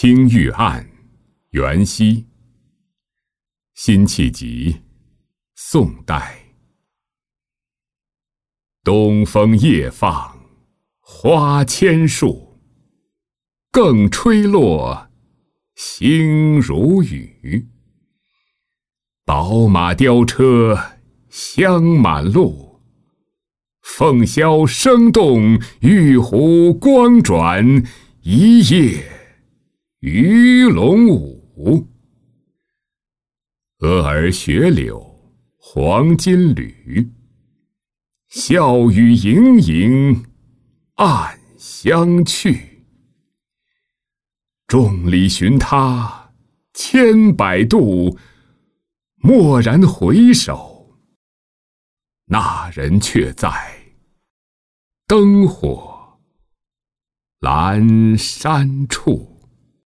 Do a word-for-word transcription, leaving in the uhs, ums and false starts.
青玉案，元夕。辛弃疾，宋代。东风夜放花千树，更吹落，星如雨。宝马雕车香满路，凤箫声动，玉壶光转，一夜鱼龙舞。蛾儿雪柳黄金缕，笑语盈盈暗香去。众里寻他千百度，蓦然回首，那人却在灯火阑珊处。